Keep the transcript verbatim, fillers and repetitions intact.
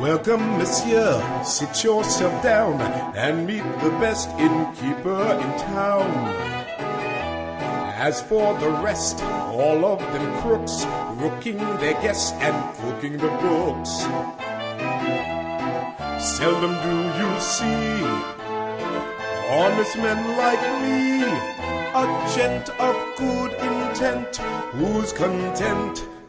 Welcome, monsieur. Sit yourself down and meet the best innkeeper in town. As for the rest, all of them crooks, rooking their guests and cooking the books. Seldom do you see honest men like me, a gent of good intent, who's content